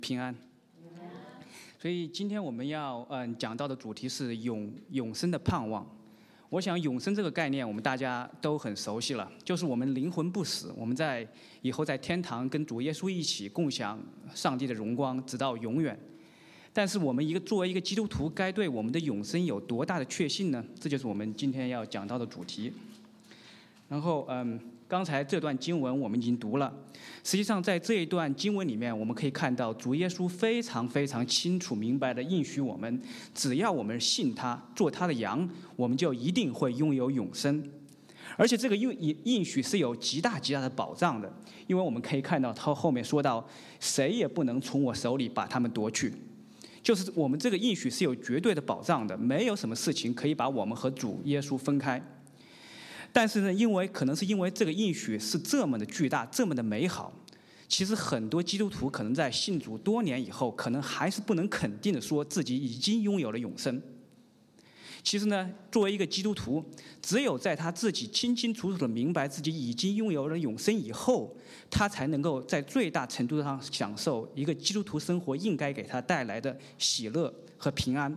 平安。所以今天我们要讲到的主题是永生的盼望。我想永生这个概念我们大家都很熟悉了，就是我们灵魂不死，我们以后在天堂跟主耶稣一起共享上帝的荣光，直到永远。但是我们作为一个基督徒，该对我们的永生有多大的确信呢？这就是我们今天要讲到的主题。然后刚才这段经文我们已经读了，实际上在这一段经文里面，我们可以看到主耶稣非常非常清楚明白地应许我们，只要我们信他，做他的羊，我们就一定会拥有永生。而且这个应许是有极大极大的保障的，因为我们可以看到他后面说到，谁也不能从我手里把他们夺去。就是我们这个应许是有绝对的保障的，没有什么事情可以把我们和主耶稣分开。但是呢，可能是因为这个应许是这么的巨大，这么的美好，其实很多基督徒可能在信主多年以后，可能还是不能肯定的说自己已经拥有了永生。其实呢，作为一个基督徒，只有在他自己清清楚楚的明白自己已经拥有了永生以后，他才能够在最大程度上享受一个基督徒生活应该给他带来的喜乐和平安。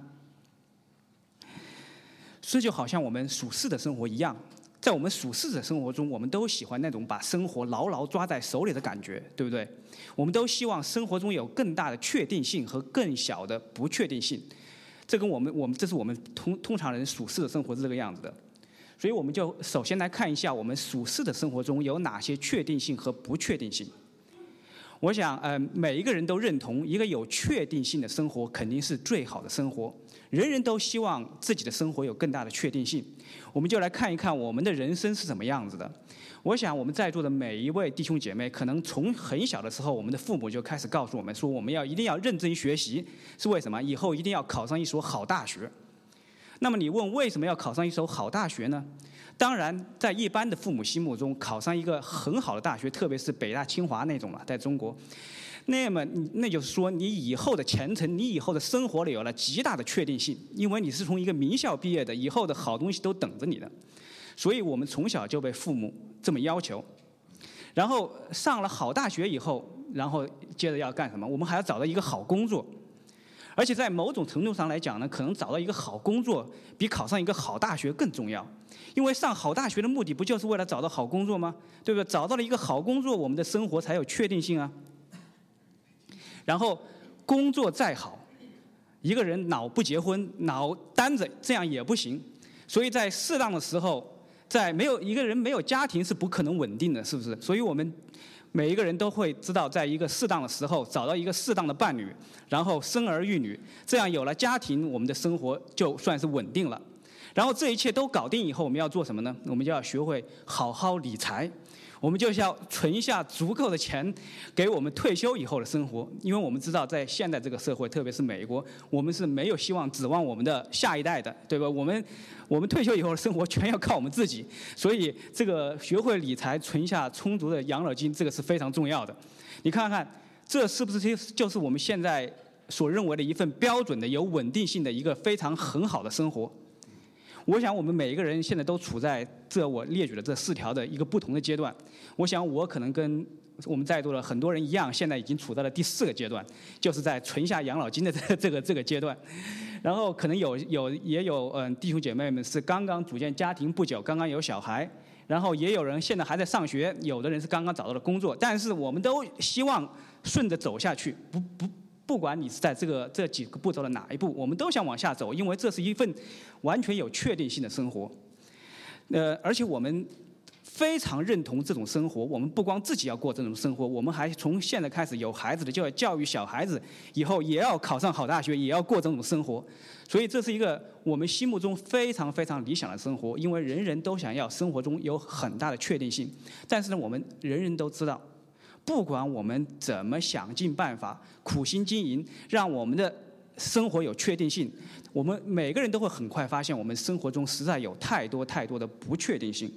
这就好像我们属世的生活一样，在我们属世的生活中，我们都喜欢那种把生活牢牢抓在手里的感觉，对不对？我们都希望生活中有更大的确定性和更小的不确定性。这跟这是我们通常人属世的生活是这个样子的。所以我们就首先来看一下我们属世的生活中有哪些确定性和不确定性。我想每一个人都认同一个有确定性的生活肯定是最好的生活，人人都希望自己的生活有更大的确定性。我们就来看一看我们的人生是什么样子的。我想我们在座的每一位弟兄姐妹，可能从很小的时候，我们的父母就开始告诉我们说，我们一定要认真学习，是为什么？以后一定要考上一所好大学。那么你问为什么要考上一所好大学呢？当然在一般的父母心目中，考上一个很好的大学，特别是北大清华那种了，在中国，那就是说你以后的前程，你以后的生活里有了极大的确定性，因为你是从一个名校毕业的，以后的好东西都等着你的。所以我们从小就被父母这么要求。然后上了好大学以后，然后接着要干什么？我们还要找到一个好工作。而且在某种程度上来讲呢，可能找到一个好工作比考上一个好大学更重要。因为上好大学的目的不就是为了找到好工作吗？对不对？找到了一个好工作，我们的生活才有确定性啊。然后工作再好，一个人老不结婚，老单着，这样也不行。所以在适当的时候，一个人没有家庭是不可能稳定的，是不是？所以我们每一个人都会知道，在一个适当的时候找到一个适当的伴侣，然后生儿育女，这样有了家庭，我们的生活就算是稳定了。然后这一切都搞定以后，我们要做什么呢？我们就要学会好好理财，我们就是要存下足够的钱给我们退休以后的生活。因为我们知道在现在这个社会，特别是美国，我们是没有希望指望我们的下一代的，对吧？我们退休以后的生活全要靠我们自己，所以这个学会理财，存下充足的养老金，这个是非常重要的。你看看，这是不是就是我们现在所认为的一份标准的有稳定性的一个非常很好的生活？我想我们每一个人现在都处在我列举的这4条的一个不同的阶段。我想我可能跟我们在座的很多人一样，现在已经处在了第4个阶段，就是在存下养老金的这个阶段。然后可能也有弟兄姐妹们是刚刚组建家庭不久，刚刚有小孩，然后也有人现在还在上学，有的人是刚刚找到了工作。但是我们都希望顺着走下去，不管你是在这几个步骤的哪一步，我们都想往下走，因为这是一份完全有确定性的生活。而且我们非常认同这种生活。我们不光自己要过这种生活，我们还从现在开始有孩子的就要教育小孩子，以后也要考上好大学，也要过这种生活。所以这是一个我们心目中非常非常理想的生活，因为人人都想要生活中有很大的确定性。但是呢，我们人人都知道，不管我们怎么想尽办法苦心经营，让我们的生活有确定性，我们每个人都会很快发现我们生活中实在有太多太多的不确定性。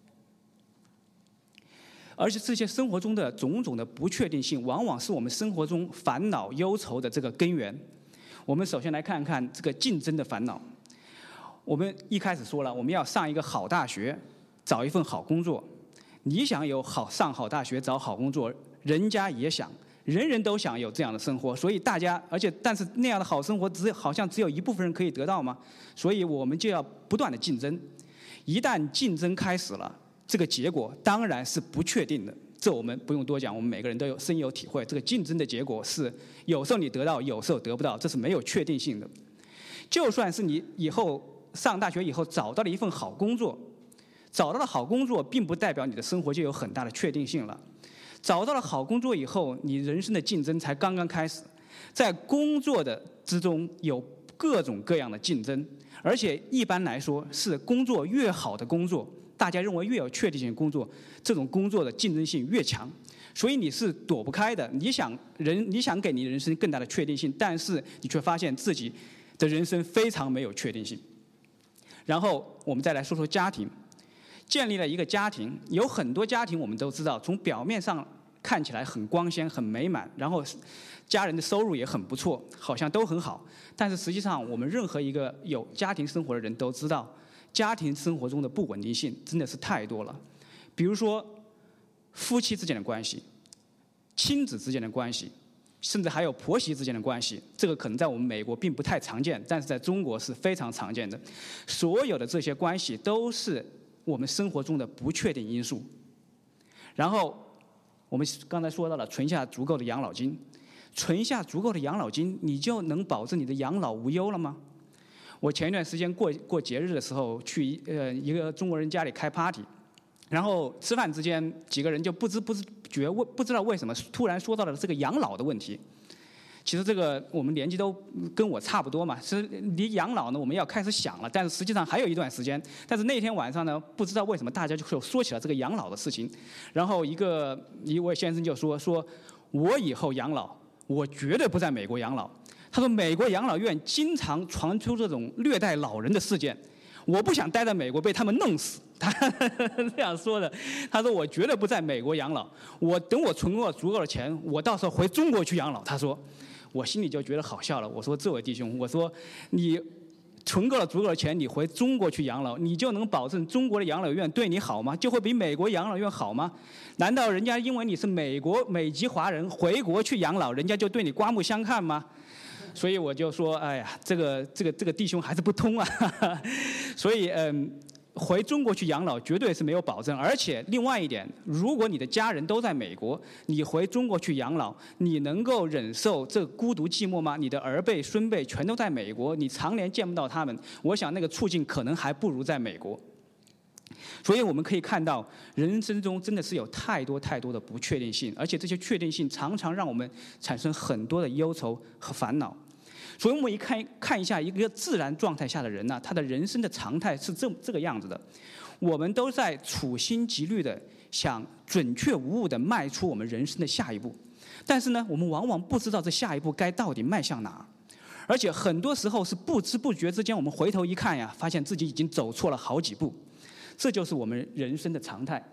而且这些生活中的种种的不确定性，往往是我们生活中烦恼忧愁的这个根源。我们首先来看看这个竞争的烦恼。我们一开始说了，我们要上一个好大学，找一份好工作。你想上好大学找好工作，人家也想， 人人都想有这样的生活，所以大家，但是那样的好生活好像只有一部分人可以得到吗？所以我们就要不断的竞争。一旦竞争开始了，这个结果当然是不确定的。这我们不用多讲，我们每个人都深有体会。这个竞争的结果是，有时候你得到，有时候得不到，这是没有确定性的。就算是你以后上大学以后找到了一份好工作，找到了好工作，并不代表你的生活就有很大的确定性了。找到了好工作以后，你人生的竞争才刚刚开始。在工作的之中有各种各样的竞争，而且一般来说是工作越好的工作，大家认为越有确定性的工作，这种工作的竞争性越强，所以你是躲不开的。你想给你人生更大的确定性，但是你却发现自己的人生非常没有确定性。然后我们再来说说家庭，建立了一个家庭，有很多家庭我们都知道，从表面上看起来很光鲜、很美满，然后家人的收入也很不错，好像都很好。但是实际上，我们任何一个有家庭生活的人都知道，家庭生活中的不稳定性真的是太多了。比如说，夫妻之间的关系、亲子之间的关系，甚至还有婆媳之间的关系，这个可能在我们美国并不太常见，但是在中国是非常常见的。所有的这些关系都是我们生活中的不确定因素。然后我们刚才说到了存下足够的养老金，存下足够的养老金，你就能保证你的养老无忧了吗？我前一段时间过节日的时候，去一个中国人家里开 party， 然后吃饭之间几个人就不知道为什么突然说到了这个养老的问题。其实这个我们年纪都跟我差不多嘛，是离养老呢我们要开始想了，但是实际上还有一段时间。但是那天晚上呢，不知道为什么大家就说起了这个养老的事情，然后一位先生就说我以后养老，我绝对不在美国养老。他说美国养老院经常传出这种虐待老人的事件，我不想待在美国被他们弄死。他这样说的。他说我绝对不在美国养老，等我存够了足够的钱，我到时候回中国去养老。他说。我心里就觉得好笑了。我说这位弟兄，我说你存够了足够的钱，你回中国去养老，你就能保证中国的养老院对你好吗？就会比美国养老院好吗？难道人家因为你是美籍华人回国去养老，人家就对你刮目相看吗？所以我就说，哎呀，这个弟兄还是不通啊。所以回中国去养老绝对是没有保证，而且另外一点，如果你的家人都在美国，你回中国去养老，你能够忍受这孤独寂寞吗？你的儿辈孙辈全都在美国，你常年见不到他们，我想那个处境可能还不如在美国。所以我们可以看到，人生中真的是有太多太多的不确定性，而且这些确定性常常让我们产生很多的忧愁和烦恼。所以我们看一下一个自然状态下的人呢，他的人生的常态是这个样子的。我们都在处心积虑的想准确无误的迈出我们人生的下一步，但是呢，我们往往不知道这下一步该到底迈向哪，而且很多时候是不知不觉之间，我们回头一看呀，发现自己已经走错了好几步。这就是我们人生的常态。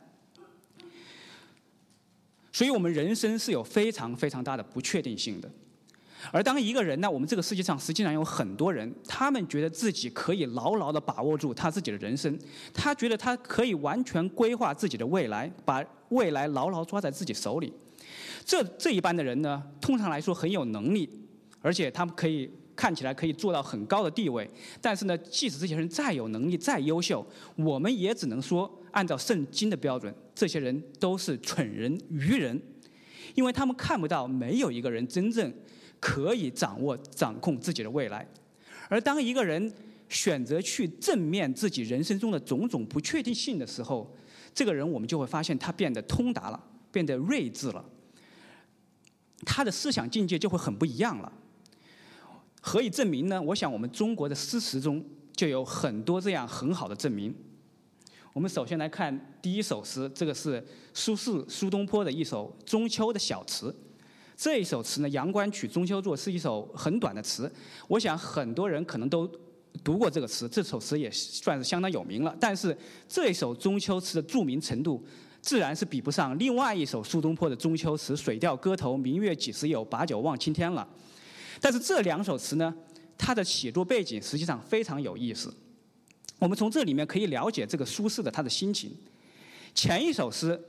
所以我们人生是有非常非常大的不确定性的。而当一个人呢，我们这个世界上实际上有很多人，他们觉得自己可以牢牢地把握住他自己的人生，他觉得他可以完全规划自己的未来，把未来牢牢抓在自己手里。这一般的人呢，通常来说很有能力，而且他们看起来可以做到很高的地位。但是呢，即使这些人再有能力、再优秀，我们也只能说，按照圣经的标准，这些人都是蠢人、愚人，因为他们看不到没有一个人真正可以掌控自己的未来。而当一个人选择去正面自己人生中的种种不确定性的时候，这个人我们就会发现他变得通达了，变得睿智了，他的思想境界就会很不一样了。何以证明呢？我想我们中国的诗词中就有很多这样很好的证明。我们首先来看第一首诗，这个是苏东坡的一首中秋的小词。这一首词呢，《阳关曲·中秋作》是一首很短的词，我想很多人可能都读过这个词，这首词也算是相当有名了。但是这一首中秋词的著名程度，自然是比不上另外一首苏东坡的中秋词《水调歌头·明月几时有，把酒望青天》了。但是这两首词呢，它的写作背景实际上非常有意思。我们从这里面可以了解这个苏轼的他的心情。 前一首词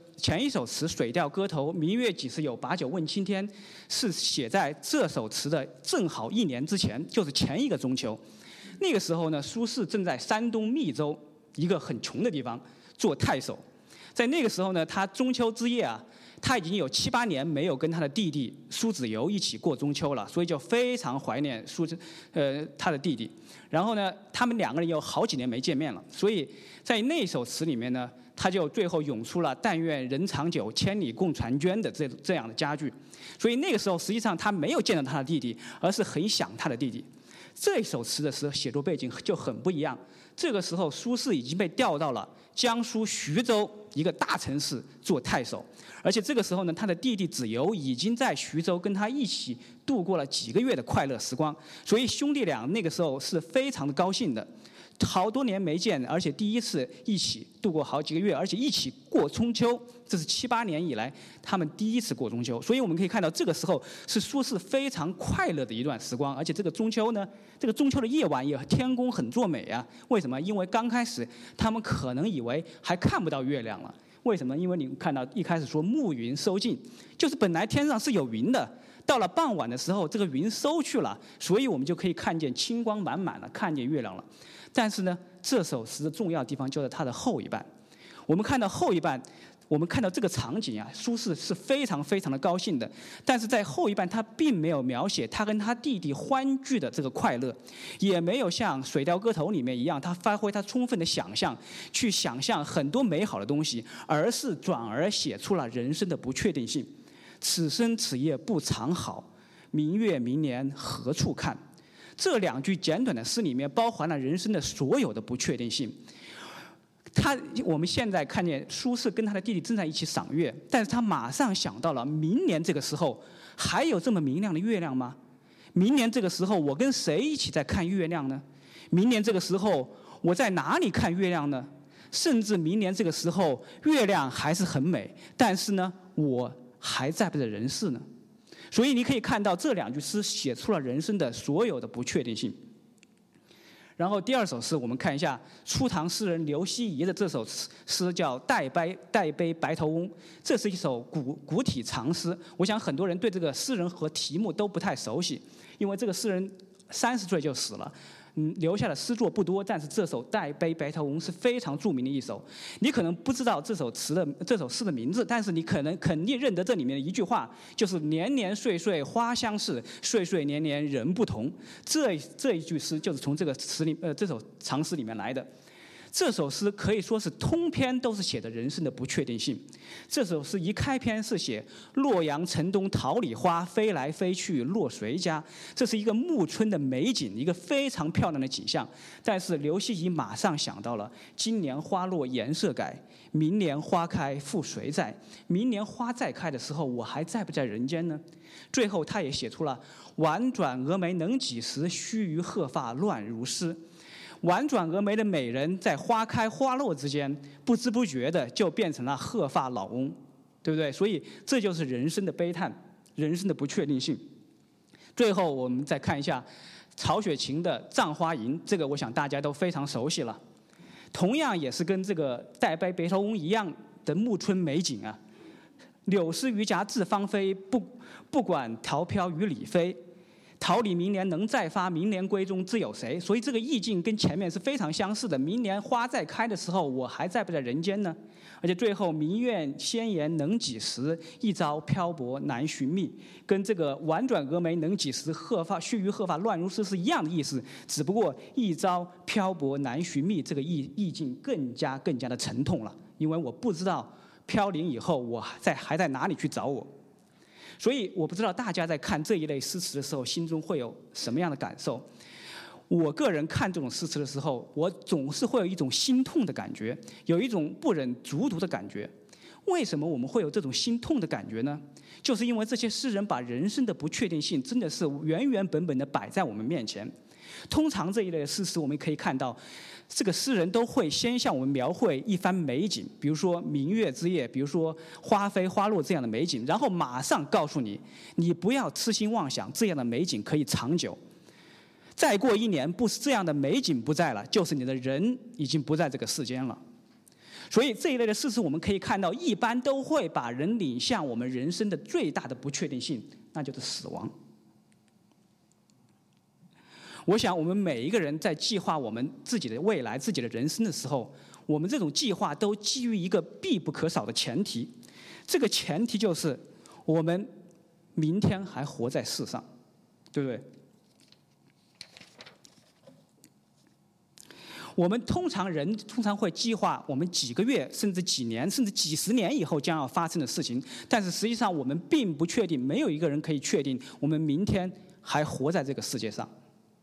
《水调歌头·明月几时有，把酒问青天》是写在这首词的正好1年之前，就是前一个中秋。那个时候呢，苏轼正在山东密州一个很穷的地方做太守。在那个时候呢，他中秋之夜啊，他已经有7、8年没有跟他的弟弟苏子由一起过中秋了，所以就非常怀念他的弟弟。然后呢，他们2个人有好几年没见面了，所以在那首词里面呢，他就最后涌出了"但愿人长久，千里共婵娟"的这样的佳句。所以那个时候实际上他没有见到他的弟弟，而是很想他的弟弟。这首词的写作背景就很不一样。这个时候苏轼已经被调到了江苏徐州一个大城市做太守，而且这个时候呢，他的弟弟子由已经在徐州跟他一起度过了几个月的快乐时光，所以兄弟俩那个时候是非常的高兴的。好多年没见，而且第一次一起度过好几个月，而且一起过中秋，这是7、8年以来他们第一次过中秋。所以我们可以看到，这个时候是苏轼非常快乐的一段时光。而且这个中秋呢，这个中秋的夜晚也天公很作美啊。为什么？因为刚开始他们可能以为还看不到月亮了。为什么？因为你看到一开始说暮云收尽，就是本来天上是有云的，到了傍晚的时候，这个云收去了，所以我们就可以看见清光满满了，看见月亮了。但是呢，这首诗的重要地方就在它的后一半。我们看到后一半，我们看到这个场景啊，苏轼是非常非常的高兴的。但是在后一半，他并没有描写他跟他弟弟欢聚的这个快乐，也没有像《水调歌头》里面一样，他发挥他充分的想象，去想象很多美好的东西，而是转而写出了人生的不确定性。此生此夜不常好，明月明年何处看？这2句简短的诗里面包含了人生的所有的不确定性。我们现在看见苏轼跟他的弟弟正在一起赏月，但是他马上想到了明年这个时候还有这么明亮的月亮吗？明年这个时候我跟谁一起在看月亮呢？明年这个时候我在哪里看月亮呢？甚至明年这个时候月亮还是很美，但是呢，我还在不在人世呢？所以你可以看到这2句诗写出了人生的所有的不确定性。然后第2首诗，我们看一下初唐诗人刘希夷的这首诗，叫《代悲白头翁》。这是一首古体长诗，我想很多人对这个诗人和题目都不太熟悉，因为这个诗人30岁就死了。留下的诗作不多，但是这首《代悲白头翁》是非常著名的一首。你可能不知道这首诗的名字，但是你肯定认得这里面的一句话，就是"年年岁岁花相似，岁岁年年人不同"。这一句诗就是从这首长诗里面来的。这首诗可以说是通篇都是写的人生的不确定性。这首诗一开篇是写洛阳城东桃李花，飞来飞去落谁家。这是一个暮春的美景，一个非常漂亮的景象。但是刘希夷马上想到了今年花落颜色改，明年花开复谁在？明年花再开的时候，我还在不在人间呢？最后他也写出了婉转蛾眉能几时，须臾鹤发乱如丝。婉转蛾眉的美人在花开花落之间，不知不觉的就变成了鹤发老翁，对不对？所以这就是人生的悲叹，人生的不确定性。最后我们再看一下曹雪芹的《葬花吟》，这个我想大家都非常熟悉了。同样也是跟这个《代悲白头翁》一样的暮春美景啊。柳丝榆荚自芳菲，不管桃飘与李飞。桃李明年能再发，明年闺中自有谁？所以这个意境跟前面是非常相似的。明年花再开的时候，我还在不在人间呢？而且最后明月仙颜能几时，一朝漂泊难寻觅，跟这个婉转蛾眉能几时，须臾鹤发乱如丝是一样的意思，只不过一朝漂泊难寻觅这个意境更加的沉痛了，因为我不知道飘零以后我还在哪里去找我。所以我不知道大家在看这一类诗词的时候，心中会有什么样的感受。我个人看这种诗词的时候，我总是会有一种心痛的感觉，有一种不忍卒读的感觉。为什么我们会有这种心痛的感觉呢？就是因为这些诗人把人生的不确定性真的是原本的摆在我们面前。通常这一类的诗词，我们可以看到这个诗人都会先向我们描绘一番美景，比如说明月之夜，比如说花飞花落这样的美景，然后马上告诉你，你不要痴心妄想这样的美景可以长久。再过1年，不是这样的美景不在了，就是你的人已经不在这个世间了。 所以这一类的事实我们可以看到，一般都会把人领向我们人生的最大的不确定性，那就是死亡。我想我们每一个人在计划我们自己的未来、自己的人生的时候，我们这种计划都基于一个必不可少的前提，这个前提就是我们明天还活在世上，对不对？我们通常会计划我们几个月、甚至几年、甚至几十年以后将要发生的事情，但是实际上我们并不确定，没有一个人可以确定我们明天还活在这个世界上。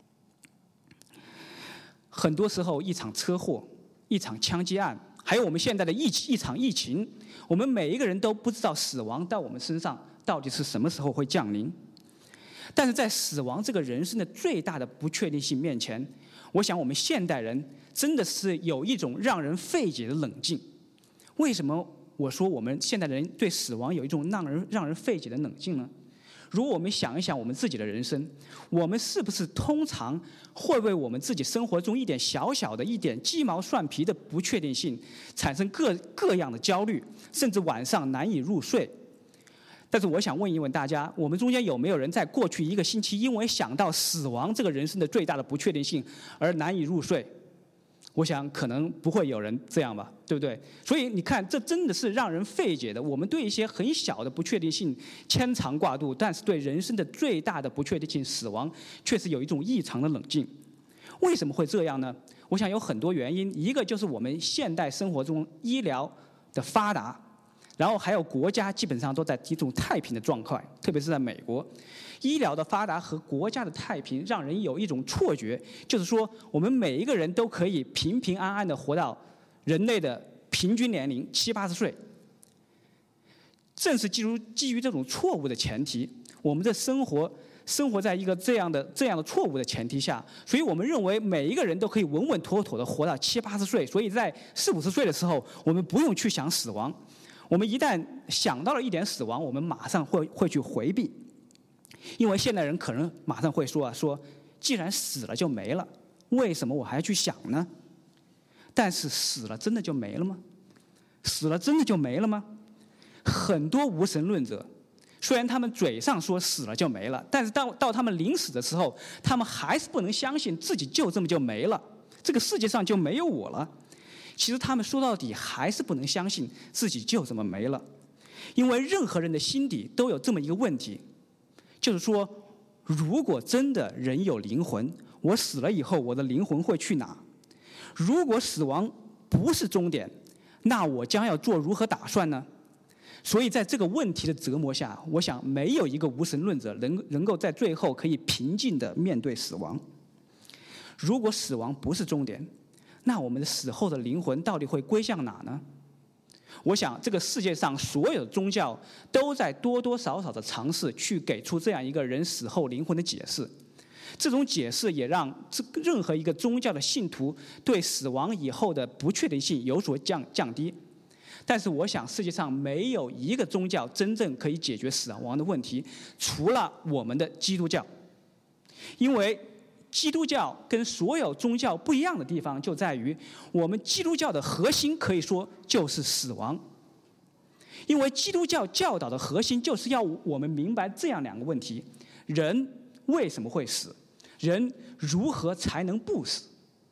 很多时候，一场车祸、一场枪击案，还有我们现在的一场疫情，我们每一个人都不知道死亡到我们身上到底是什么时候会降临。但是在死亡这个人生的最大的不确定性面前，我想我们现代人真的是有一种让人费解的冷静。为什么我说我们现代人对死亡有一种让人费解的冷静呢？如果我们想一想我们自己的人生，我们是不是通常会为我们自己生活中一点小小的一点鸡毛蒜皮的不确定性产生各样的焦虑，甚至晚上难以入睡？但是我想问一问大家，我们中间有没有人在过去一个星期因为想到死亡这个人生的最大的不确定性而难以入睡？我想可能不会有人这样吧，对不对？所以你看，这真的是让人费解的。我们对一些很小的不确定性牵肠挂肚，但是对人生的最大的不确定性死亡，却是有一种异常的冷静。为什么会这样呢？我想有很多原因，一个就是我们现代生活中医疗的发达，然后还有国家基本上都在一种太平的状态，特别是在美国，医疗的发达和国家的太平让人有一种错觉，就是说我们每一个人都可以平平安安的活到人类的平均年龄70、80岁。正是基于这种错误的前提，我们的生活在一个这样的错误的前提下，所以我们认为每一个人都可以稳稳妥妥的活到70、80岁，所以在40、50岁的时候，我们不用去想死亡。我们一旦想到了一点死亡，我们马上会去回避，因为现代人可能马上会说既然死了就没了，为什么我还要去想呢？但是死了真的就没了吗？死了真的就没了吗？很多无神论者，虽然他们嘴上说死了就没了，但是到他们临死的时候，他们还是不能相信自己就这么就没了，这个世界上就没有我了。其实他们说到底还是不能相信自己就这么没了，因为任何人的心底都有这么一个问题，就是说，如果真的人有灵魂，我死了以后我的灵魂会去哪？如果死亡不是终点，那我将要做如何打算呢？所以在这个问题的折磨下，我想没有一个无神论者能够在最后可以平静地面对死亡。如果死亡不是终点，那我们的死后的灵魂到底会归向哪呢？我想这个世界上所有的宗教都在多多少少的尝试去给出这样一个人死后灵魂的解释。这种解释也让任何一个宗教的信徒对死亡以后的不确定性有所降低。但是我想世界上没有一个宗教真正可以解决死亡的问题，除了我们的基督教。因为基督教跟所有宗教不一样的地方就在于，我们基督教的核心可以说就是死亡。因为基督教教导的核心就是要我们明白这样两个问题：人为什么会死？人如何才能不死？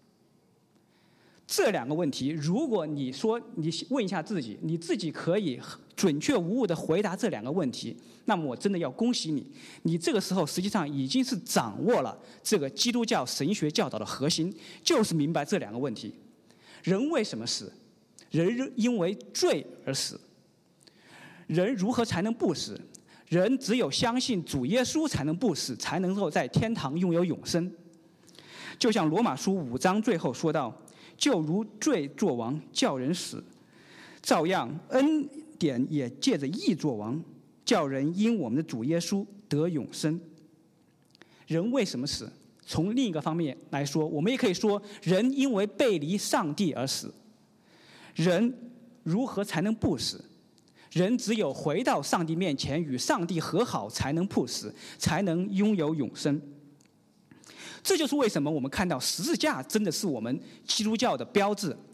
这两个问题，如果你问一下自己，你自己可以准确无误地回答这两个问题，那么我真的要恭喜你，你这个时候实际上已经是掌握了这个基督教神学教导的核心，就是明白这两个问题：人为什么死？人因为罪而死。人如何才能不死？人只有相信主耶稣才能不死，才能够在天堂拥有永生。就像罗马书5章最后说到，就如罪作王叫人死，照样恩典也借着义作王，叫人因我们的主耶稣得永生。人为什么死？从另一个方面来说，我们也可以说，人因为背离上帝而死。人如何才能不死？人只有回到上帝面前，与上帝和好，才能不死，才能拥有永生。这就是为什么我们看到十字架真的是我们基督教的标志。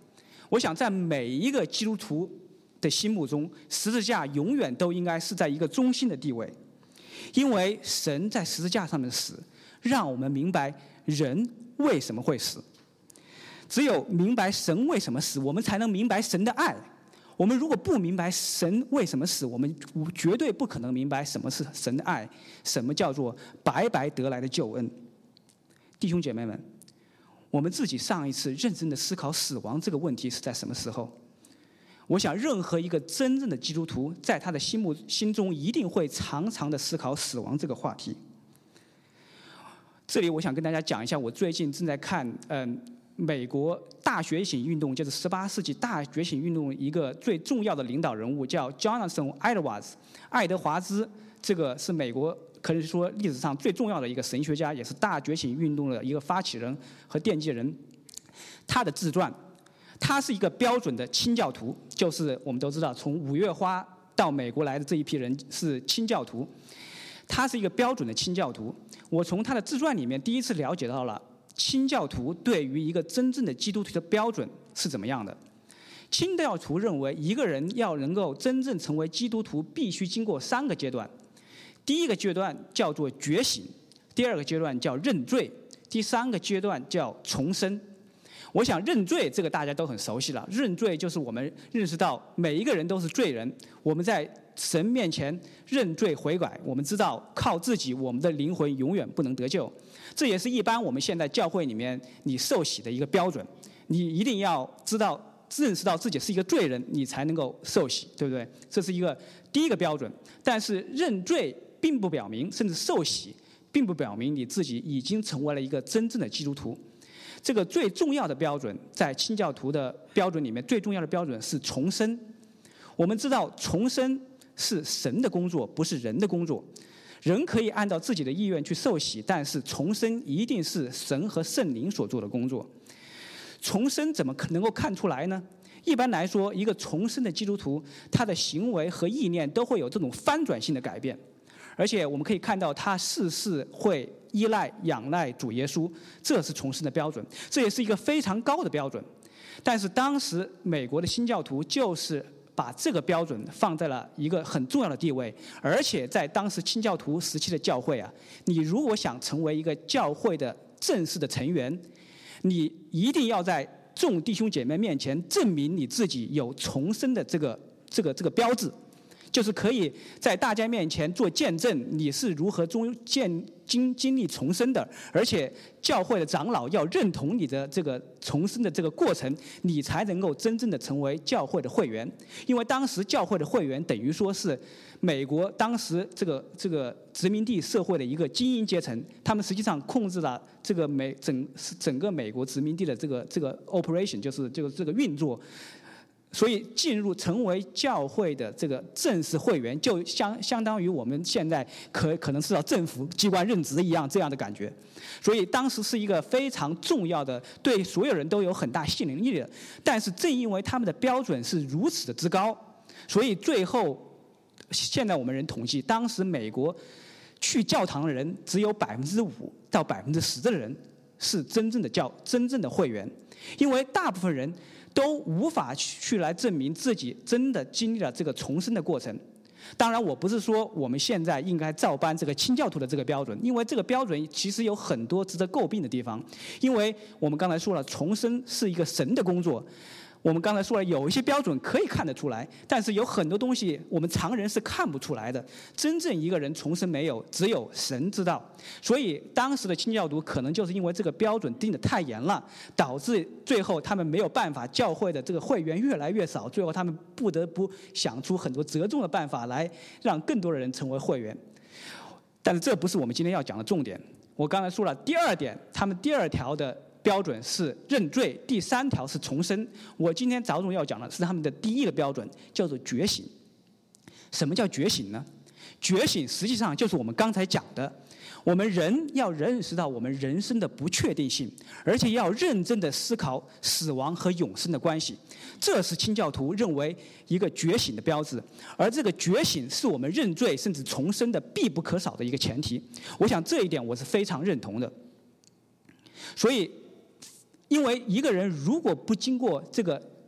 我想在每一个基督徒的心目中，十字架永远都应该是在一个中心的地位，因为神在十字架上面死，让我们明白人为什么会死。只有明白神为什么死，我们才能明白神的爱。我们如果不明白神为什么死，我们绝对不可能明白什么是神的爱，什么叫做白白得来的救恩。弟兄姐妹们，我们自己上一次认真的思考死亡这个问题是在什么时候？我想任何一个真正的基督徒在他的心中一定会常常的思考死亡这个话题。这里我想跟大家讲一下，我最近正在看美国大觉醒运动，就是18世纪大觉醒运动一个最重要的领导人物，叫 Jonathan Edwards 爱德华兹。这个是美国可以说历史上最重要的一个神学家，也是大觉醒运动的一个发起人和奠基人。他的自传，他是一个标准的清教徒，就是我们都知道从五月花到美国来的这一批人是清教徒，他是一个标准的清教徒。我从他的自传里面第一次了解到了清教徒对于一个真正的基督徒的标准是怎么样的。清教徒认为一个人要能够真正成为基督徒，必须经过3个阶段。第一个阶段叫做觉醒，第2个阶段叫认罪，第3个阶段叫重生。我想认罪这个大家都很熟悉了，认罪就是我们认识到每一个人都是罪人，我们在神面前认罪悔改，我们知道靠自己我们的灵魂永远不能得救。这也是一般我们现在教会里面你受洗的一个标准，你一定要认识到自己是一个罪人，你才能够受洗，对不对？这是第一个标准。但是认罪并不表明，甚至受洗并不表明你自己已经成为了一个真正的基督徒。这个最重要的标准，在清教徒的标准里面，最重要的标准是重生。我们知道重生是神的工作，不是人的工作。人可以按照自己的意愿去受洗，但是重生一定是神和圣灵所做的工作。重生怎么能够看出来呢？一般来说，一个重生的基督徒，他的行为和意念都会有这种翻转性的改变，而且我们可以看到他事事会依赖仰赖主耶稣，这是重生的标准，这也是一个非常高的标准。但是当时美国的新教徒就是把这个标准放在了一个很重要的地位，而且在当时清教徒时期的教会啊，你如果想成为一个教会的正式的成员，你一定要在众弟兄姐妹面前证明你自己有重生的这个标志，就是可以在大家面前做见证你是如何经历重生的，而且教会的长老要认同你的这个重生的这个过程，你才能够真正的成为教会的会员。因为当时教会的会员等于说是美国当时这个殖民地社会的一个精英阶层，他们实际上控制了这个整个美国殖民地的这个 operation， 就是这个运作。所以进入成为教会的这个正式会员，就相当于我们现在可能是到政府机关任职一样这样的感觉。所以当时是一个非常重要的，对所有人都有很大吸引力的。但是正因为他们的标准是如此的之高，所以最后现在我们人统计，当时美国去教堂的人只有5%到10%的人是真正的会员，因为大部分人都无法去来证明自己真的经历了这个重生的过程。当然，我不是说我们现在应该照搬这个清教徒的这个标准，因为这个标准其实有很多值得诟病的地方。因为我们刚才说了，重生是一个神的工作。我们刚才说了，有一些标准可以看得出来，但是有很多东西我们常人是看不出来的。真正一个人重生没有，只有神知道。所以当时的清教徒可能就是因为这个标准定得太严了，导致最后他们没有办法，教会的这个会员越来越少，最后他们不得不想出很多折中的办法来让更多的人成为会员。但是这不是我们今天要讲的重点。我刚才说了第2点，他们第2条的标准是认罪，第3条是重生。我今天着重要讲的是他们的第1个标准，叫做觉醒。什么叫觉醒呢？觉醒实际上就是我们刚才讲的，我们人要认识到我们人生的不确定性，而且要认真的思考死亡和永生的关系。这是清教徒认为一个觉醒的标志，而这个觉醒是我们认罪甚至重生的必不可少的一个前提。我想这一点我是非常认同的。所以因为一个人如果不经过这个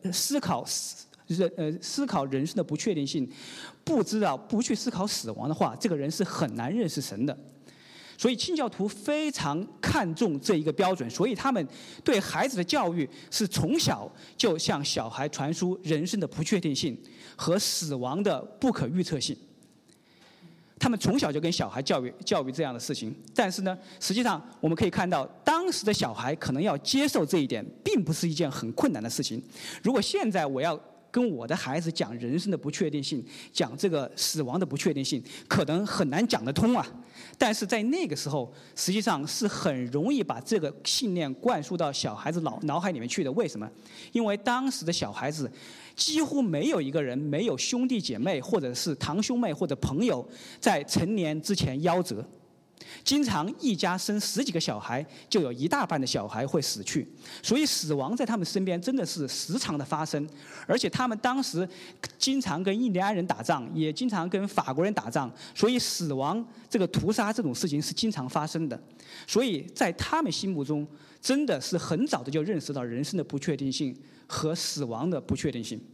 思考人生的不确定性，不去思考死亡的话，这个人是很难认识神的。所以清教徒非常看重这一个标准，所以他们对孩子的教育是从小就向小孩传输人生的不确定性和死亡的不可预测性。他们从小就跟小孩教育这样的事情，但是呢，实际上我们可以看到，当时的小孩可能要接受这一点，并不是一件很困难的事情。如果现在我要跟我的孩子讲人生的不确定性，讲这个死亡的不确定性，可能很难讲得通啊。但是在那个时候，实际上是很容易把这个信念灌输到小孩子脑海里面去的。为什么？因为当时的小孩子几乎没有一个人没有兄弟姐妹，或者是堂兄妹或者朋友在成年之前夭折。经常一家生10几个小孩，就有一大半的小孩会死去，所以死亡在他们身边真的是时常的发生。而且他们当时经常跟印第安人打仗，也经常跟法国人打仗，所以死亡这个屠杀这种事情是经常发生的。所以在他们心目中，真的是很早的就认识到人生的不确定性和死亡的不确定性。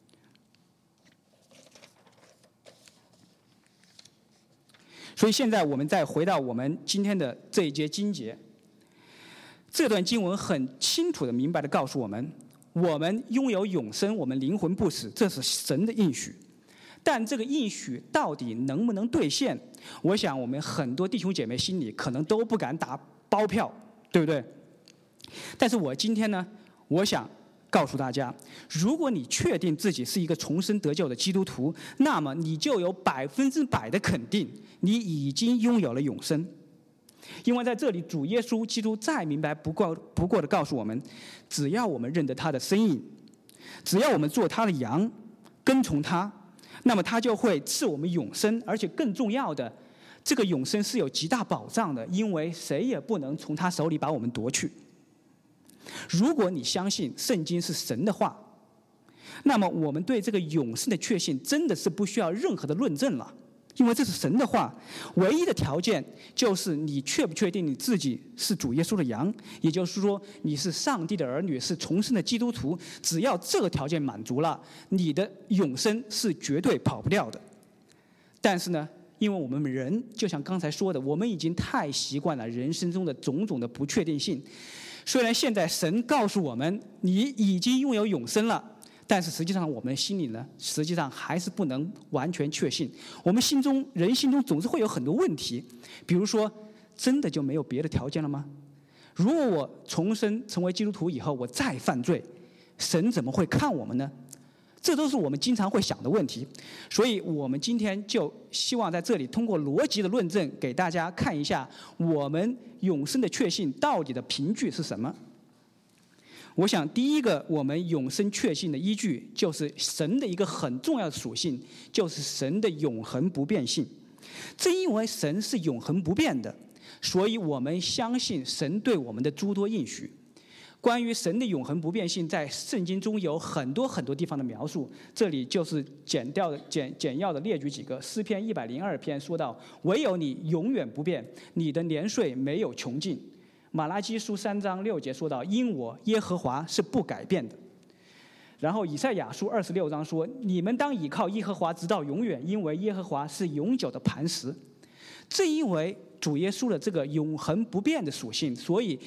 所以现在我们再回到我们今天的这一节经节，这段经文很清楚的、明白的告诉我们，我们拥有永生，我们灵魂不死，这是神的应许。但这个应许到底能不能兑现，我想我们很多弟兄姐妹心里可能都不敢打包票，对不对？但是我今天呢，我想告诉大家，如果你确定自己是一个重生得救的基督徒，那么你就有100%的肯定，你已经拥有了永生。因为在这里，主耶稣基督再明白不过的告诉我们，只要我们认得他的身影，只要我们做他的羊，跟从他，那么他就会赐我们永生。而且更重要的，这个永生是有极大保障的，因为谁也不能从他手里把我们夺去。如果你相信圣经是神的话，那么我们对这个永生的确信真的是不需要任何的论证了，因为这是神的话。唯一的条件就是你确不确定你自己是主耶稣的羊，也就是说你是上帝的儿女，是重生的基督徒。只要这个条件满足了，你的永生是绝对跑不掉的。但是呢，因为我们人就像刚才说的，我们已经太习惯了人生中的种种的不确定性。虽然现在神告诉我们你已经拥有永生了，但是实际上我们心里呢，实际上还是不能完全确信。我们人心中总是会有很多问题，比如说，真的就没有别的条件了吗？如果我重生成为基督徒以后，我再犯罪，神怎么会看我们呢？这都是我们经常会想的问题。所以我们今天就希望在这里通过逻辑的论证，给大家看一下我们永生的确信到底的凭据是什么。我想第一个我们永生确信的依据，就是神的一个很重要的属性，就是神的永恒不变性。正因为神是永恒不变的，所以我们相信神对我们的诸多应许。关于神的永恒不变性，在圣经中有很多很多地方的描述，这里就是简要的列举几个。诗篇102篇说到，唯有你永远不变，你的年岁没有穷尽。马拉基书3章6节说到，因我耶和华是不改变的。然后以赛亚书26章说，你们当倚靠耶和华直到永远，因为耶和华是永久的磐石。正因为主耶稣的这个永恒不变的属性，所以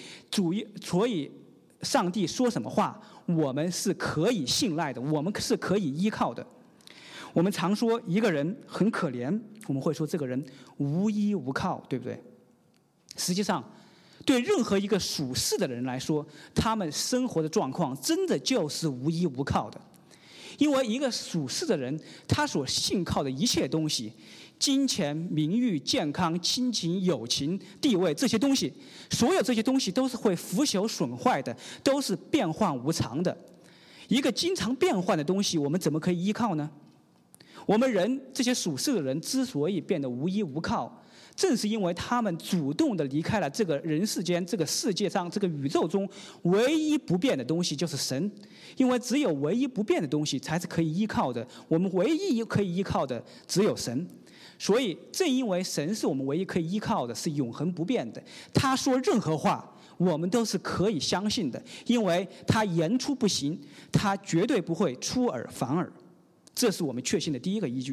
上帝说什么话，我们是可以信赖的，我们是可以依靠的。我们常说一个人很可怜，我们会说这个人无依无靠，对不对？实际上，对任何一个属世的人来说，他们生活的状况真的就是无依无靠的。因为一个属世的人，他所信靠的一切东西，金钱、名誉、健康、亲情、友情、地位，这些东西，所有这些东西都是会腐朽损坏的，都是变幻无常的。一个经常变换的东西，我们怎么可以依靠呢？我们人这些属世的人之所以变得无依无靠，正是因为他们主动地离开了这个人世间、这个世界上、这个宇宙中唯一不变的东西，就是神。因为只有唯一不变的东西才是可以依靠的，我们唯一可以依靠的只有神。 所以，正因为神是我们唯一可以依靠的，是永恒不变的，他说任何话，我们都是可以相信的，因为他言出不行，他绝对不会出尔反尔，这是我们确信的第一个依据。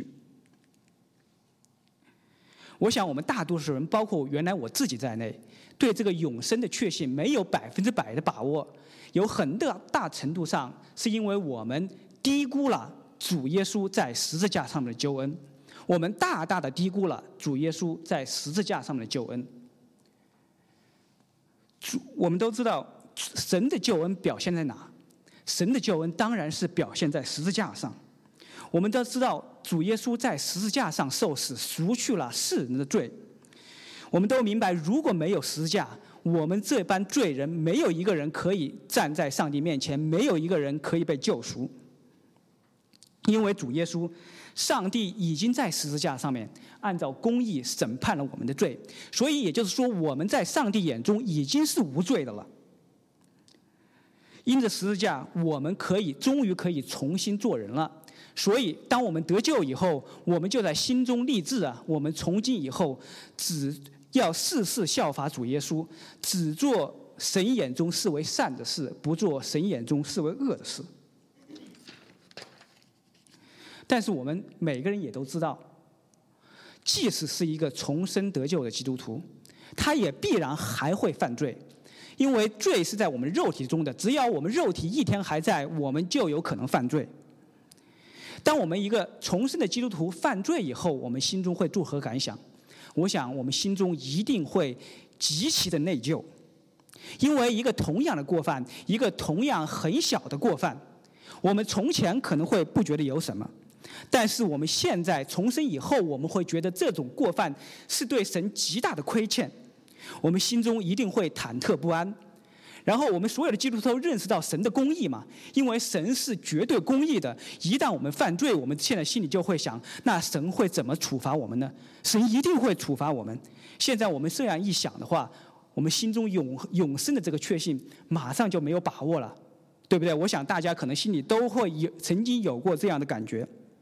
我想，我们大多数人，包括原来我自己在内，对这个永生的确信没有100%的把握，有很大程度上是因为我们低估了主耶稣在十字架上面的救恩。我们大大的低估了主耶稣在十字架上面的救恩。我们都知道，神的救恩表现在哪？神的救恩当然是表现在十字架上。我们都知道，主耶稣在十字架上受死，赎去了世人的罪。我们都明白，如果没有十字架，我们这般罪人没有一个人可以站在上帝面前，没有一个人可以被救赎。因为主耶稣，上帝已经在十字架上面按照公义审判了我们的罪，所以也就是说，我们在上帝眼中已经是无罪的了。因着十字架，我们终于可以重新做人了。所以，当我们得救以后，我们就在心中立志啊，我们从今以后只要事事效法主耶稣，只做神眼中视为善的事，不做神眼中视为恶的事。但是我们每个人也都知道，即使是一个重生得救的基督徒，他也必然还会犯罪，因为罪是在我们肉体中的，只要我们肉体一天还在，我们就有可能犯罪。当我们一个重生的基督徒犯罪以后，我们心中会作何感想？我想我们心中一定会极其的内疚，因为一个同样的过犯，一个同样很小的过犯，我们从前可能会不觉得有什么，但是我们现在重生以后，我们会觉得这种过犯是对神极大的亏欠，我们心中一定会忐忑不安。然后我们所有的基督徒都认识到神的公义嘛，因为神是绝对公义的。一旦我们犯罪，我们现在心里就会想，那神会怎么处罚我们呢？神一定会处罚我们。现在我们这样一想的话，我们心中永生的这个确信马上就没有把握了，对不对？我想大家可能心里都会曾经有过这样的感觉。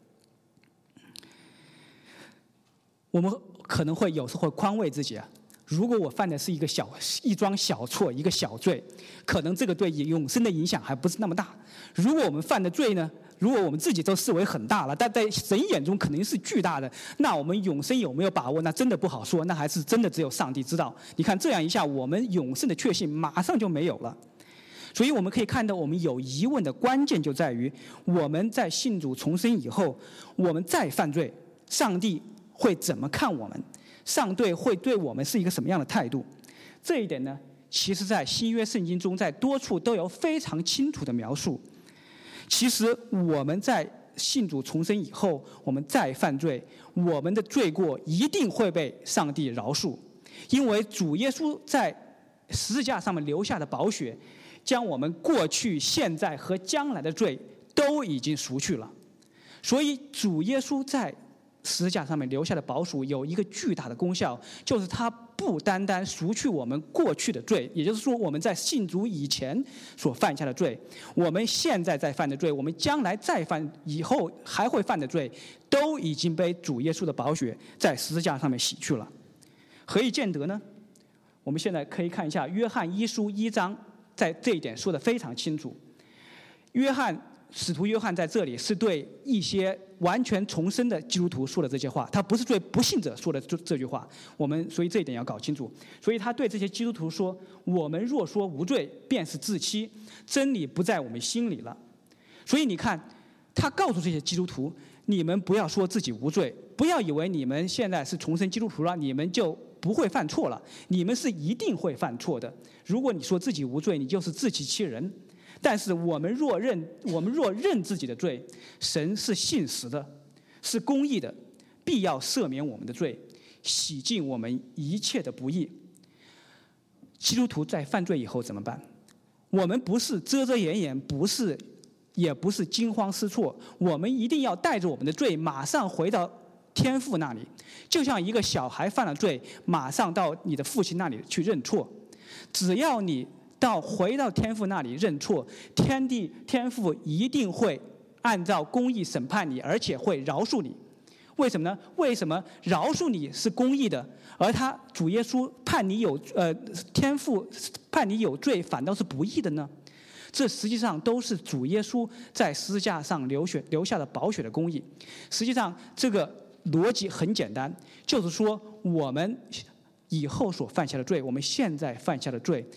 我们可能会有时候会宽慰自己啊，如果我犯的是一桩小错，一个小罪，可能这个对永生的影响还不是那么大。如果我们犯的罪呢，如果我们自己都视为很大了，但在神眼中肯定是巨大的，那我们永生有没有把握？那真的不好说，那还是真的只有上帝知道。你看这样一下，我们永生的确信马上就没有了。所以我们可以看到，我们有疑问的关键就在于，我们在信主重生以后，我们再犯罪，上帝会怎么看我们？上帝会对我们是一个什么样的态度？这一点呢，其实在新约圣经中，在多处都有非常清楚的描述。其实我们在信主重生以后，我们再犯罪，我们的罪过一定会被上帝饶恕，因为主耶稣在十字架上面留下的宝血，将我们过去、现在和将来的罪都已经赎去了。所以主耶稣在十字架上面留下的宝血有一个巨大的功效，就是它不单单赎去我们过去的罪，也就是说我们在信主以前所犯下的罪，我们现在在犯的罪，我们将来再犯以后还会犯的罪，都已经被主耶稣的宝血在十字架上面洗去了。何以见得呢？我们现在可以看一下约翰一书1章，在这一点说得非常清楚。使徒约翰在这里是对一些完全重生的基督徒说的这些话，他不是对不信者说的这句话，所以这一点要搞清楚。所以他对这些基督徒说，我们若说无罪，便是自欺，真理不在我们心里了。所以你看，他告诉这些基督徒，你们不要说自己无罪，不要以为你们现在是重生基督徒了，你们就不会犯错了，你们是一定会犯错的。如果你说自己无罪，你就是自欺欺人。但是我们若认自己的罪，神是信实的，是公义的，必要赦免我们的罪，洗净我们一切的不义。基督徒在犯罪以后怎么办？我们不是遮遮掩掩，也不是惊慌失措，我们一定要带着我们的罪马上回到天父那里，就像一个小孩犯了罪，马上到你的父亲那里去认错。只要你回到天父那里认错，天父一定会按照公义审判你，而且会饶恕你。 为什么呢？为什么饶恕你是公义的，而主耶稣判你天父判你有罪，反倒是不义的呢？这实际上都是主耶稣在十字架上流下的宝血的公义。实际上，这个逻辑很简单，就是说我们以后所犯下的罪，我们现在犯下的罪，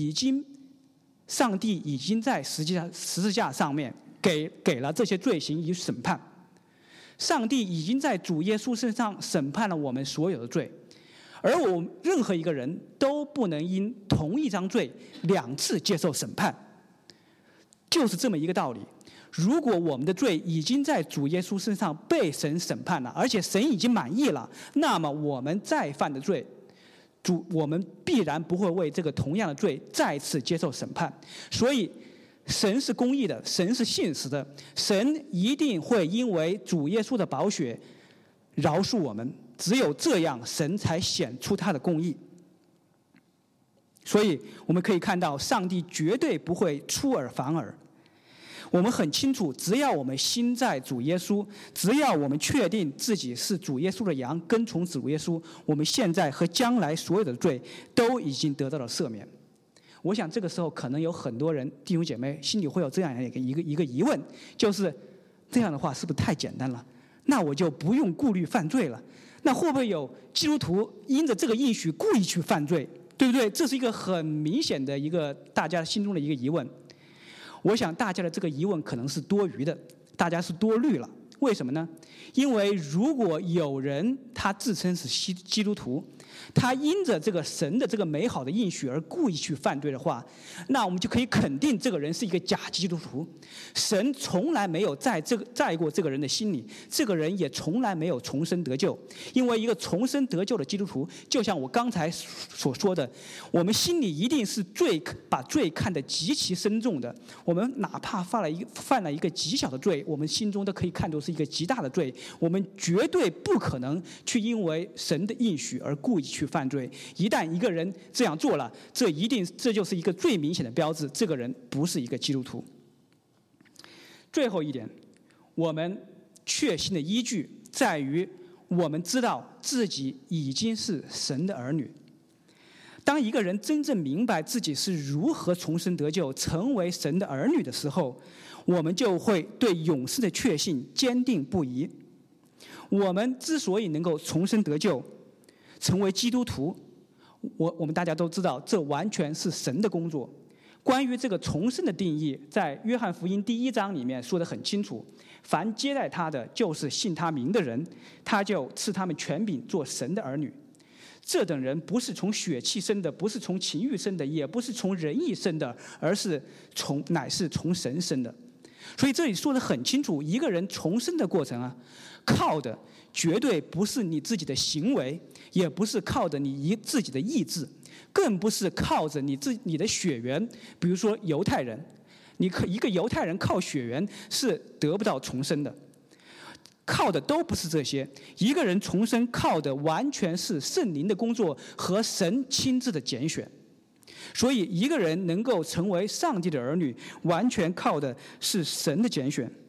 上帝已经在十字架上面给了这些罪行以审判。上帝已经在主耶稣身上审判了我们所有的罪，而我们任何一个人都不能因同一张罪2次接受审判，就是这么一个道理。如果我们的罪已经在主耶稣身上被神审判了，而且神已经满意了，那么我们再犯的罪，我们必然不会为这个同样的罪再次接受审判。所以神是公义的，神是信实的，神一定会因为主耶稣的宝血饶恕我们，只有这样神才显出他的公义。所以我们可以看到，上帝绝对不会出尔反尔。我们很清楚，只要我们心在主耶稣，只要我们确定自己是主耶稣的羊，跟从主耶稣，我们现在和将来所有的罪都已经得到了赦免。我想这个时候可能有很多人弟兄姐妹心里会有这样一个疑问，就是这样的话是不是太简单了？那我就不用顾虑犯罪了？那会不会有基督徒因着这个应许故意去犯罪？对不对？这是一个很明显的一个大家心中的一个疑问。我想大家的这个疑问可能是多余的，大家是多虑了。为什么呢？因为如果有人他自称是基督徒，他因着这个神的这个美好的应许而故意去犯罪的话，那我们就可以肯定这个人是一个假基督徒。神从来没有在过这个人的心里，这个人也从来没有重生得救。因为一个重生得救的基督徒，就像我刚才所说的，我们心里一定是把罪看得极其深重的。我们哪怕犯了一个极小的罪，我们心中都可以看作是一个极大的罪。我们绝对不可能去因为神的应许而故意去犯罪。一旦一个人这样做了，这就是一个最明显的标志，这个人不是一个基督徒。最后一点，我们确信的依据在于我们知道自己已经是神的儿女。当一个人真正明白自己是如何重生得救，成为神的儿女的时候，我们就会对永生的确信坚定不移。我们之所以能够重生得救，成为基督徒，我们大家都知道，这完全是神的工作。关于这个重生的定义，在约翰福音第1章里面说得很清楚：凡接待他的，就是信他名的人，他就赐他们权柄做神的儿女。这等人不是从血气生的，不是从情欲生的，也不是从人意生的，而是乃是从神生的。所以这里说得很清楚，一个人重生的过程啊，靠的绝对不是你自己的行为，也不是靠着你自己的意志，更不是靠着你的血缘。比如说犹太人，一个犹太人靠血缘是得不到重生的，靠的都不是这些。一个人重生靠的完全是圣灵的工作和神亲自的拣选。所以一个人能够成为上帝的儿女，完全靠的是神的拣选。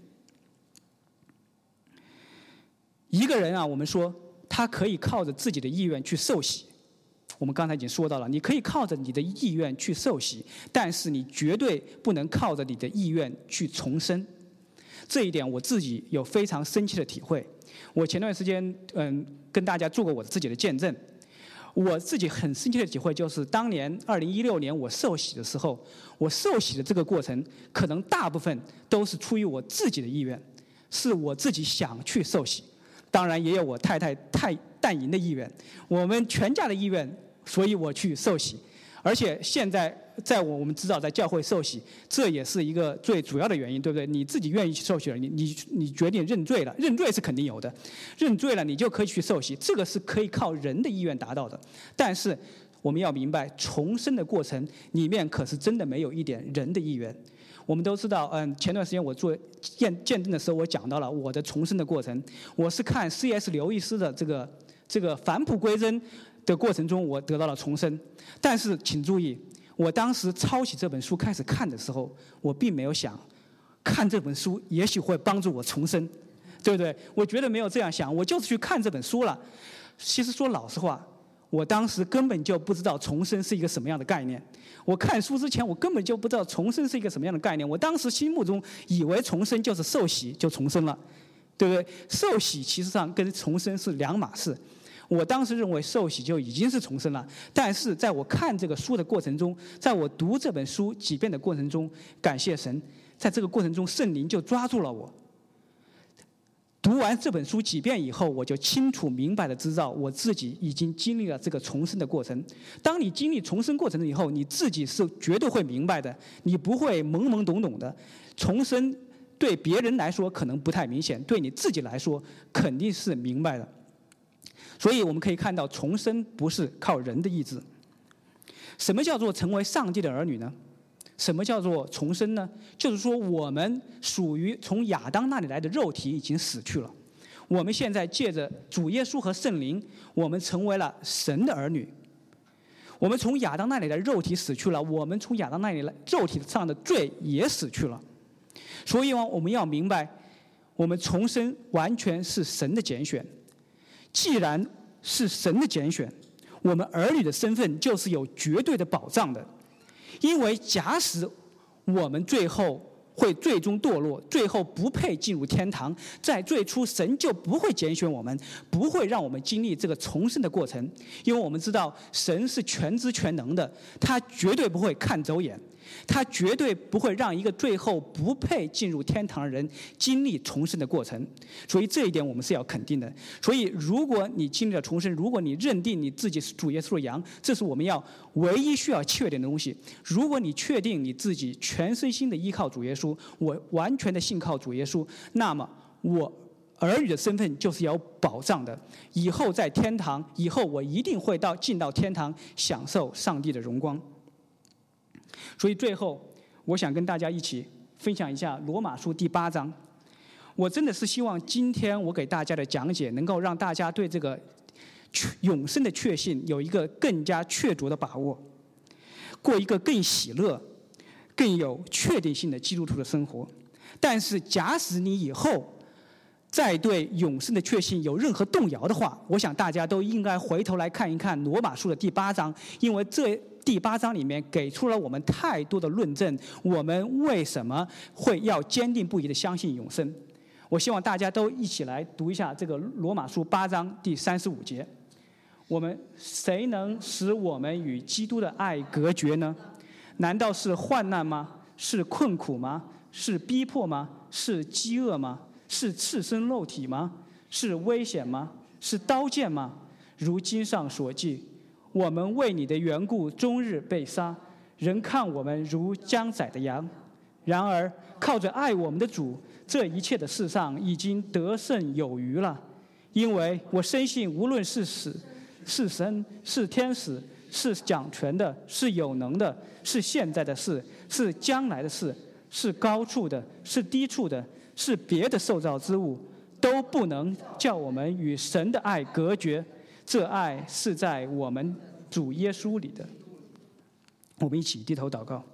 一个人啊，我们说他可以靠着自己的意愿去受洗，我们刚才已经说到了，你可以靠着你的意愿去受洗，但是你绝对不能靠着你的意愿去重生。这一点我自己有非常深切的体会。我前段时间跟大家做过我自己的见证。我自己很深切的体会就是，当年2016年我受洗的时候，我受洗的这个过程，可能大部分都是出于我自己的意愿，是我自己想去受洗。当然也有我太太淡莹的意愿，我们全家的意愿，所以我去受洗。而且现在我们知道在教会受洗，这也是一个最主要的原因，对不对？你自己愿意去受洗了，你决定认罪了，认罪是肯定有的，认罪了你就可以去受洗，这个是可以靠人的意愿达到的。但是我们要明白，重生的过程里面可是真的没有一点人的意愿。我们都知道，前段时间我做见证的时候，我讲到了我的重生的过程。我是看 C.S. 刘易斯的这个返璞归真的过程中，我得到了重生。但是请注意，我当时抄起这本书开始看的时候，我并没有想看这本书也许会帮助我重生。 对不对？我绝对没有这样想，我就是去看这本书了。其实说老实话，我当时根本就不知道重生是一个什么样的概念。我看书之前，我根本就不知道重生是一个什么样的概念。我当时心目中以为重生就是受洗就重生了，对不对？受洗其实上跟重生是两码事。我当时认为受洗就已经是重生了，但是在我看这个书的过程中，在我读这本书几遍的过程中，感谢神，在这个过程中圣灵就抓住了我。读完这本书几遍以后，我就清楚明白地知道我自己已经经历了这个重生的过程。当你经历重生过程以后，你自己是绝对会明白的，你不会懵懵懂懂的。重生对别人来说可能不太明显，对你自己来说肯定是明白的。所以我们可以看到，重生不是靠人的意志。什么叫做成为上帝的儿女呢？什么叫做重生呢？就是说我们属于从亚当那里来的肉体已经死去了，我们现在借着主耶稣和圣灵，我们成为了神的儿女。我们从亚当那里的肉体死去了，我们从亚当那里来肉体上的罪也死去了。所以我们要明白，我们重生完全是神的拣选。既然是神的拣选，我们儿女的身份就是有绝对的保障的。因为假使我们最后会最终堕落，最后不配进入天堂，在最初神就不会拣选我们，不会让我们经历这个重生的过程。因为我们知道神是全知全能的，他绝对不会看走眼，他绝对不会让一个最后不配进入天堂的人经历重生的过程。所以这一点我们是要肯定的。所以如果你经历了重生，如果你认定你自己是主耶稣的羊，这是我们要唯一需要确定的东西。如果你确定你自己全身心的依靠主耶稣，我完全的信靠主耶稣，那么我儿女的身份就是有保障的。以后在天堂，以后我一定会进到天堂，享受上帝的荣光。所以最后，我想跟大家一起分享一下罗马书第8章。我真的是希望今天我给大家的讲解能够让大家对这个永生的确信有一个更加确凿的把握，过一个更喜乐、更有确定性的基督徒的生活。但是假使你以后再对永生的确信有任何动摇的话，我想大家都应该回头来看一看罗马书的第8章，因为这第8章里面给出了我们太多的论证，我们为什么会要坚定不移地相信永生。我希望大家都一起来读一下这个罗马书8章第35节。谁能使我们与基督的爱隔绝呢？难道是患难吗？是困苦吗？是逼迫吗？是饥饿吗？是赤身肉体吗？是危险吗？是刀剑吗？如经上所记，我们为你的缘故终日被杀，人看我们如将宰的羊。然而靠着爱我们的主，这一切的事上已经得胜有余了。因为我深信，无论是死是神，是天使，是掌权的，是有能的，是现在的事，是将来的事，是高处的，是低处的，是别的受造之物，都不能叫我们与神的爱隔绝。这爱是在我们主耶稣里的。我们一起低头祷告。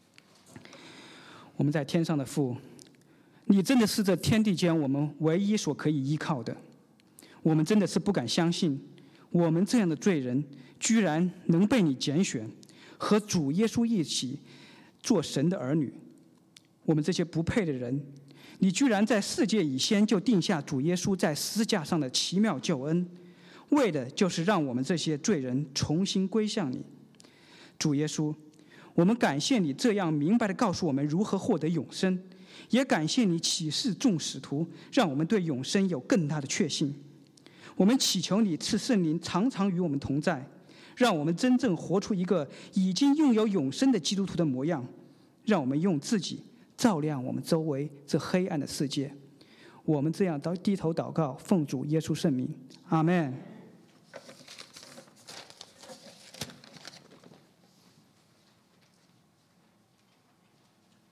我们在天上的父，你真的是这天地间我们唯一所可以依靠的。我们真的是不敢相信，我们这样的罪人居然能被你拣选，和主耶稣一起做神的儿女。我们这些不配的人，你居然在世界以先就定下主耶稣在十字架上的奇妙救恩，为的就是让我们这些罪人重新归向你。主耶稣，我们感谢你这样明白地告诉我们如何获得永生，也感谢你启示众使徒，让我们对永生有更大的确信。我们祈求你赐圣灵常常与我们同在，让我们真正活出一个已经拥有永生的基督徒的模样，让我们用自己照亮我们周围这黑暗的世界。我们这样低头祷告，奉主耶稣圣名，阿们。